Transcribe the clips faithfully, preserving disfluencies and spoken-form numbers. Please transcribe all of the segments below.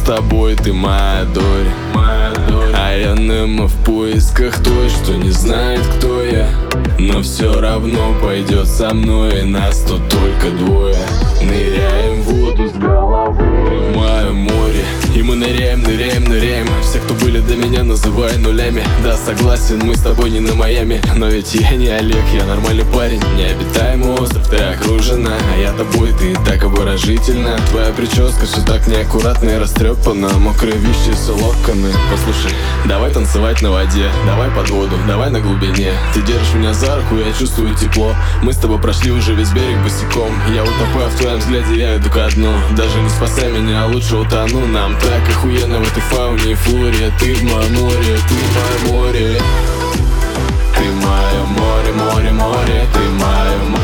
тобой, ты моя Дори, моя Дори. А я немо в поисках той, что не знает, кто я, но все равно пойдет со мной, и нас тут только двое. Ныряем в воду с головой в моем море, и мы ныряем, ныряем, ныряем. Все, кто были до меня, называй нулями. Да, согласен, мы с тобой не на Майами, но ведь я не Олег, я нормальный парень. Необитаемый остров, ты окружена, а я тобой, ты так обворожительна. Твоя прическа все так неаккуратно и растрепана, мокрые вещи, локоны. Послушай, давай танцевать на воде, давай под воду, давай на глубине. Ты держишь меня за руку, я чувствую тепло. Мы с тобой прошли уже весь берег босиком. Я утопаю в твоем взгляде, я иду ко дну. Даже не спасай меня, лучше утону. Нам так охуенно в этой фауне и флоре. Ты в моем море, ты в моем море. Ты мое море, море, море, ты мое море.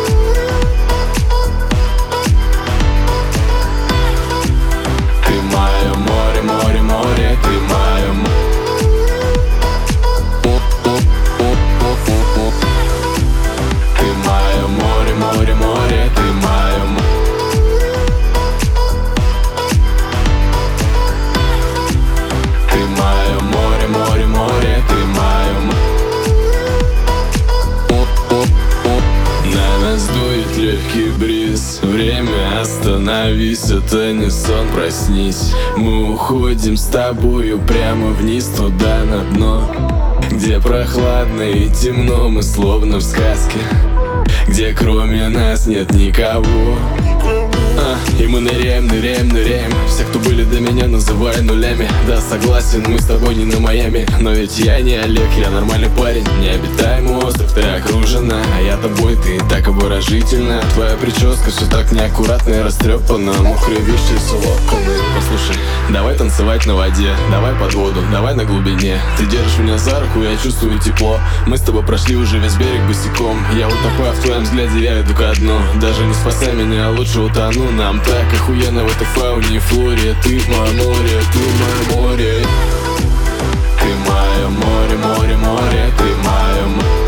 Ты мое море, море, море, ты мое море. Ты мое море, море, море, ты мое море. Ты мое море, море, море, ты мое море. На нас дует легкий бриз. Время остановись, это не сон, проснись. Мы уходим с тобою прямо вниз, туда на дно, где прохладно и темно, мы словно в сказке, где кроме нас нет никого. А, и мы ныряем, ныряем, ныряем. Все, кто были до меня, называй нулями. Да, согласен, мы с тобой не на Майами, но ведь я не Олег, я нормальный парень. Необитаемый остров, ты окружена, а я тобой, ты так обворожительна. Твоя прическа все так неаккуратно и растрепана, мокрые вещи, все локоны. Послушай, давай танцевать на воде, давай под воду, давай на глубине. Ты держишь меня за руку, я чувствую тепло. Мы с тобой прошли уже весь берег босиком. Я утопаю в твоем взгляде, я иду ко дну. Даже не спасай меня, лучше утону. Нам так охуенно в этой фауне и флоре. Ты в моем море, ты в моем море. Ты мое море, море, море, ты мое море.